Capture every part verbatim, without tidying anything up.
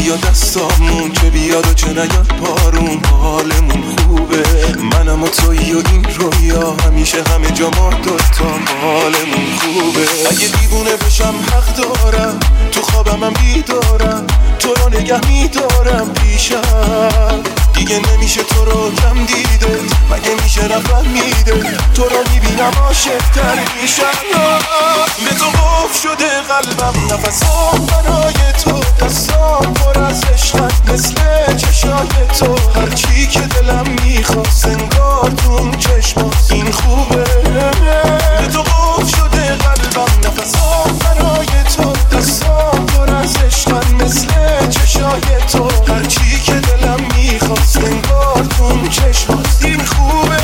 یا دستامون چه بیاد و چه نیاد بارون حالمون خوبه. منم و تویی و این رویا همیشه همه جا ما دوتام حالمون خوبه. اگه دیوونه بشم حق دارم تو خوابم هم بیدارم تو رو نگه میدارم پیشم. دیگه نمیشه تو رو کم دیده مگه میشه رفت میده تو رو میبینم عاشق‌تر میشم. به تو قفل شده قلبم نفسام برای تو دستام پر از عشقت مثل چشای تو. هرچی که دلم میخواست انگار تو چشمات این خوبه. به تو قفل شده قلبم نفسام برای تو دستام پر از عشقت مثل چشای تو. هرچی که دلم میخواست انگار تو چشمات این خوبه.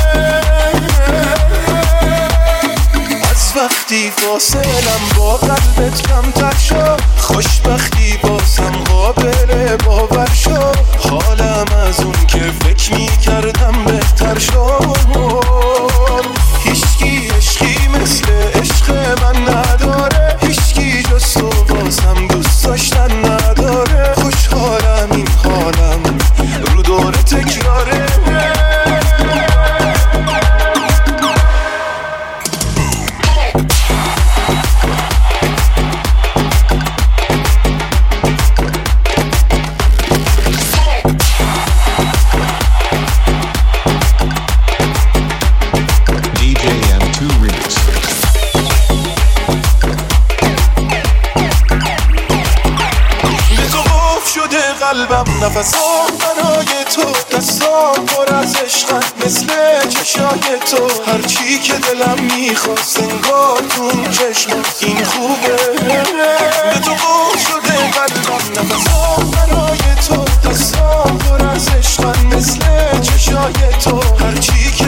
از وقتی فاصلم با قلبت کمتر شد خوشبختی بازم قابل باور شد. حالم از اون که فکر میکردم بهتر شد. هیچکی عشقی مثل عشق من نداره هیچکی جز تو بازم دوست داشتن نداره. خوشحالم این حالم رو دوره تکراره. قلبم نفسام برای تو دستام پر از عشقت مثل چشای تو. هرچی که دلم میخواست انگار تو چشمات این خوبه. به تو قفل شده قلبم نفسام برای تو دستام پر از عشقت مثل چشای تو. هرچی که